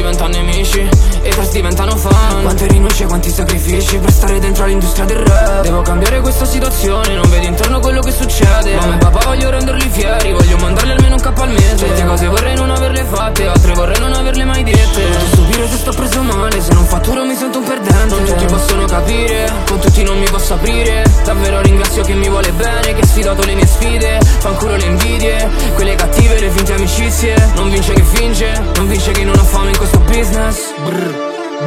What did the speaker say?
diventano nemici e i trust diventano fan. Quante rinunce, quanti sacrifici per stare dentro all'industria del rap. Devo cambiare questa situazione, non vedi intorno quello che succede. Mamma e papà voglio renderli fieri, voglio mandarli almeno un capo al mese. Certe cose vorrei non averle fatte, altre vorrei non averle mai dette. Non stupire se sto preso male, se non fatturo mi sento un perdente. Non tutti possono capire, con tutti non mi posso aprire. Davvero ringrazio chi mi vuole bene, che ha sfidato le mie sfide. Fanculo le invidie, quelle cattive, le finte amicizie. Non vince chi finge, non vince chi non ha fame in questo business. Brr.